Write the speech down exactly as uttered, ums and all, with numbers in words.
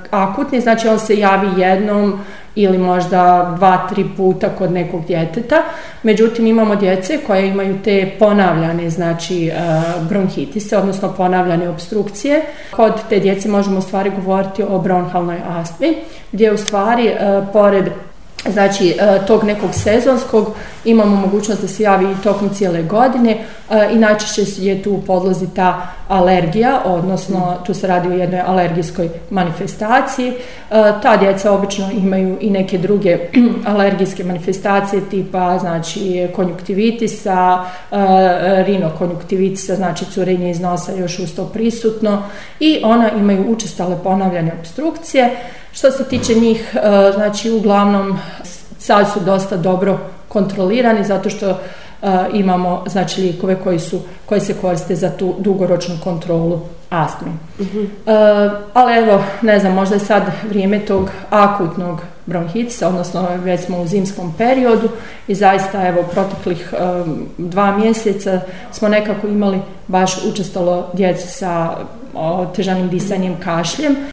akutni, znači on se javi jednom ili možda dva, tri puta kod nekog djeteta. Međutim, imamo djece koje imaju te ponavljane, znači, bronhitise, odnosno ponavljane opstrukcije. Kod te djece možemo u stvari govoriti o bronhalnoj astmi, gdje u stvari, pored znači tog nekog sezonskog, imamo mogućnost da se javi i tokom cijele godine i najčešće je tu u podlozi ta alergija, odnosno tu se radi o jednoj alergijskoj manifestaciji. Ta djeca obično imaju i neke druge alergijske manifestacije tipa znači konjuktivitisa, rinokonjuktivitisa, znači curenje iz nosa još uz to prisutno, i ona imaju učestale ponavljane opstrukcije. Što se tiče njih, znači uglavnom sad su dosta dobro kontrolirani zato što uh, imamo znači lijekove koji su, koji se koriste za tu dugoročnu kontrolu astme. Uh-huh. Uh, ali evo, ne znam, možda je sad vrijeme tog akutnog bronhitisa, odnosno već smo u zimskom periodu i zaista evo proteklih um, dva mjeseca smo nekako imali baš učestalo djece sa otežanim disanjem, kašljem.